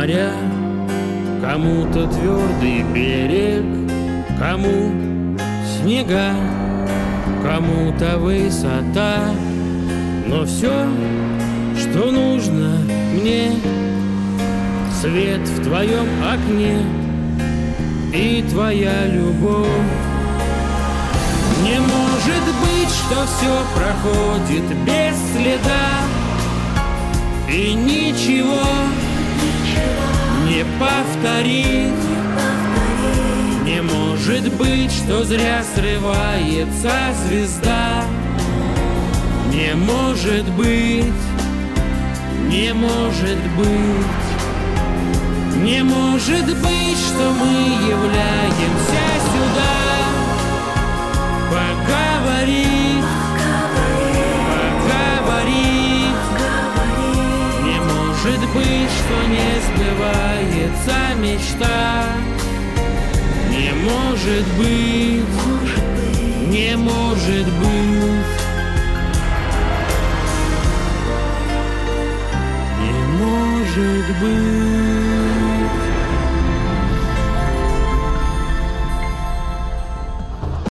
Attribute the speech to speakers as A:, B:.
A: моря, кому-то твердый берег, кому снега, кому-то высота. Но все, что нужно мне, свет в твоем окне и твоя любовь. Не может быть, что все проходит без следа и ничего не повторить. Не может быть, что зря срывается звезда. Не может быть, не может быть, не может быть, что мы являемся сюда поговорить, поговорить. Не может быть, что не сбывается мечта. Не может быть, не может быть. Может быть.